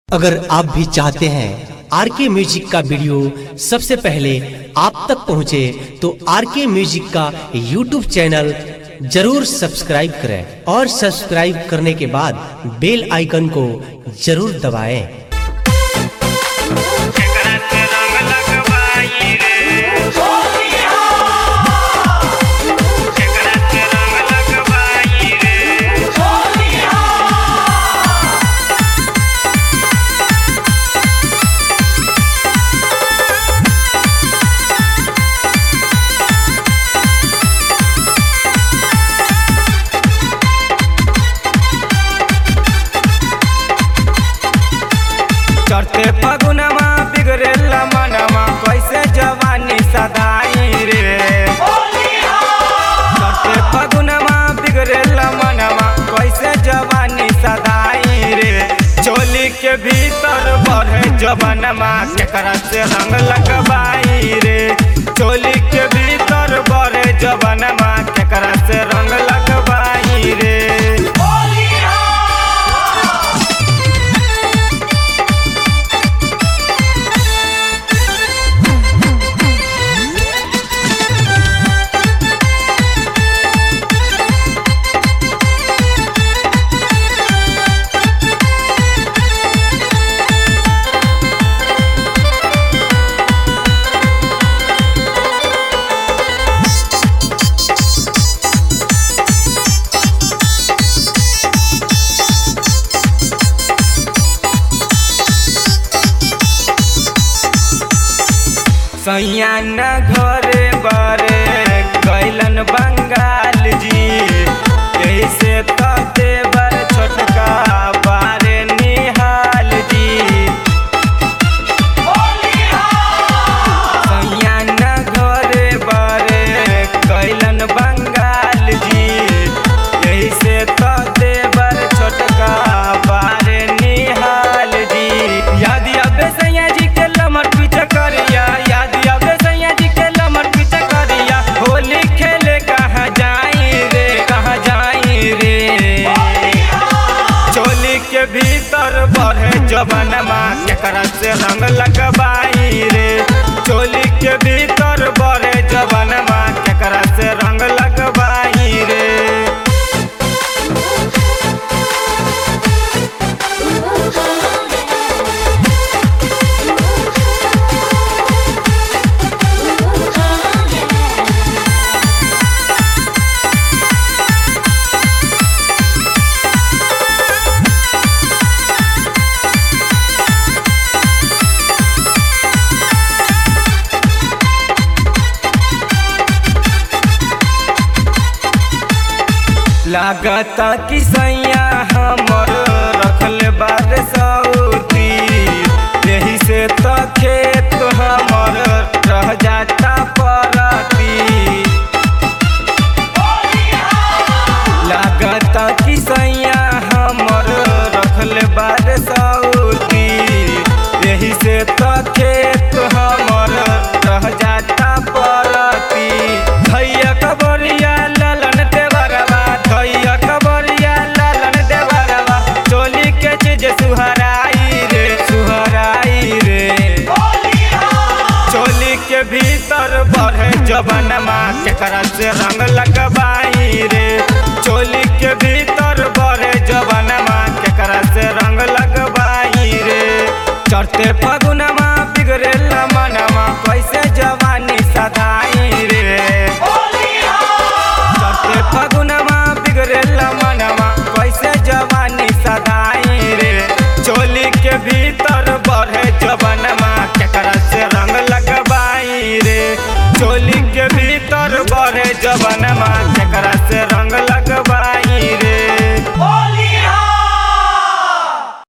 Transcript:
अगर आप भी चाहते हैं आरके म्यूजिक का वीडियो सबसे पहले आप तक पहुंचे तो आरके म्यूजिक का यूट्यूब चैनल जरूर सब्सक्राइब करें और सब्सक्राइब करने के बाद बेल आइकन को जरूर दबाएं। चढ़ते फगुनमा बिगड़ेला मनवा कैसे जवानी सदाई रे। चढ़ते फगुनमा बिगड़ेला मनवा कैसे जवानी सदाई रे। चोली के भीतर बढ़े जवानमा केकरा से रंग लगवाई रे। चोली के भीतर बढ़े जवानमा केकरा से रंग लगवाई रे। सैया न घरे बारे कैलन बंगाल जी। यही से तो देवर छोटका बारे निहाल जी। सैया न घरे बारे कैलन बंगाल जी। यही से तो देवर छोटका बारे निहाल जी। याद आवे सैया जी के लमर पीछे करिया। भीतर बढ़े जवानमा केकरा से रंग लगवाई रे। चोली के भीतर बढ़े जवानमा केकरा से रंग लगवाई रे। लागता कि सैया हमर रखल बार सऊती। यही से तो खेत हमर रह जाता परती। लागता कि सैया हमर रखल बार सऊती। यही से तो खेत हमर रह जाता परती। भैया कबरिया ललन देवरवा सुहराई रे सुहराई रे। चोली के भीतर बढ़े जवानमा केकरा से रंग लगवाई रे। चोली के भीतर बढ़े जवानमा केकरा से रंग लगवाई रे। चढ़ते फगुनमा बिगड़ेला मनवा कैसे जवानी सदाई रे। चढ़ते फगुनमा बिगड़ेला मनवा कैसे जवानी सदाई रे। चोली के भीतर बढ़े जवानमा केकरा से रंग लगवाई रे। चोली के भीतर बढ़े जवानमा केकरा से रंग